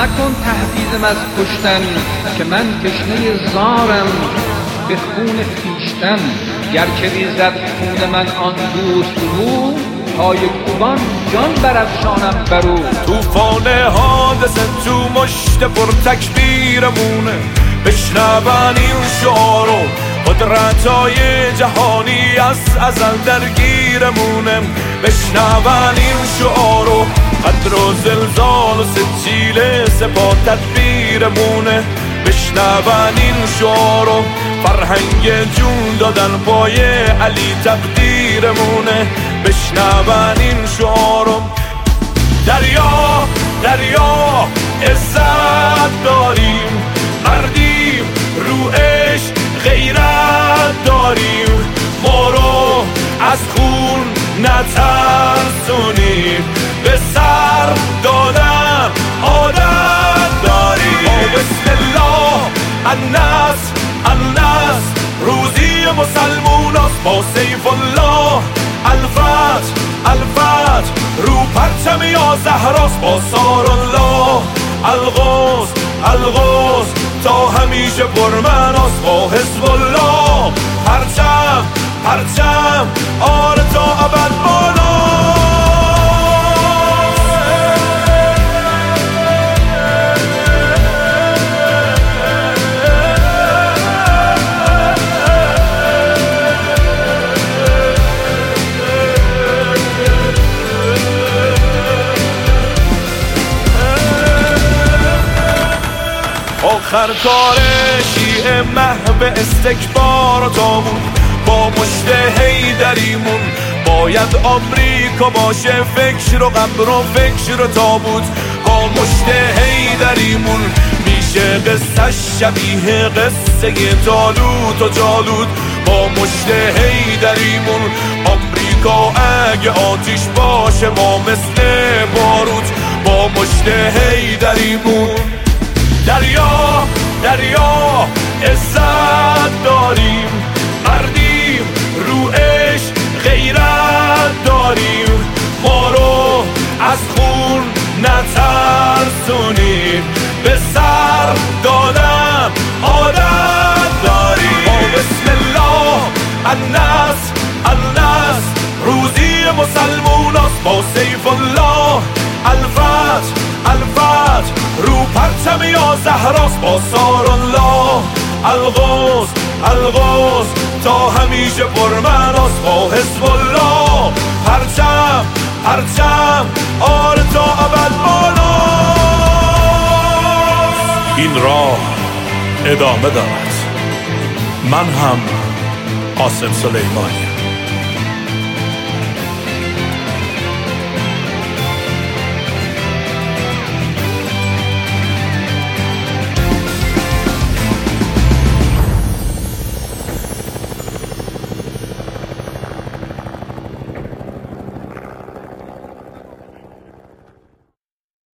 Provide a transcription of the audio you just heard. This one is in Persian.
مکن تهدیدم از کشتن که من تشنه زارم به خون خویشتن. گرچه ریزد خون من آن دوست رو، پای کوبان جان برافشانم برو. توفان حادثه تو مشت پر تکبیرمونه، بشنون این شعارو قدرتای جهانی از ازل درگیرمونه. بشنون این شعارو قدر و زلزال و سجیل سپاه تدبیرمونه. بشنون این شعارو فرهنگ جون دادن پای علی تقدیرمونه. بشنون این شعارو دریا دریا عزت داریم، مردیم رو عشق غیرت داریم. ما رو از خون نترسونیم، به سر دادن عادت داریم. بسم الله النصر النصر روزی مسلموناست، با سیف الله الفتح الفتح رو پرچم یا زهراست، با سار الله الغوث الغوث تا همیشه پرمناست، با حزب الله پرچم پرچم آره تا ابد بالا. آخر کار شیعه محو استکبار و تابون، با مشت حیدریمون باید آمریکا باشه فکر و قبر و فکر و تابوت. با مشت حیدریمون میشه قصه شبیه قصه طالوت و جالوت. با مشت حیدریمون آمریکا اگه آتیش باشه ما مثل باروت. با مشت حیدریمون دریا دریا عزت داریم، مردیم رو عشق غیرت داریم. ما رو از خون نترسونیم، به سر دادن عادت داریم. بسم الله النصر النصر روزی مسلموناست، با سیف الله الفتح الفتح رو پرچم یا زهراست، با سار الله الغوث الغوث تا همیشه پرمناست، با حزب الله پرچم پرچم آره تا ابد بالا. این راه ادامه دارد. من هم قاسم سلیمانی.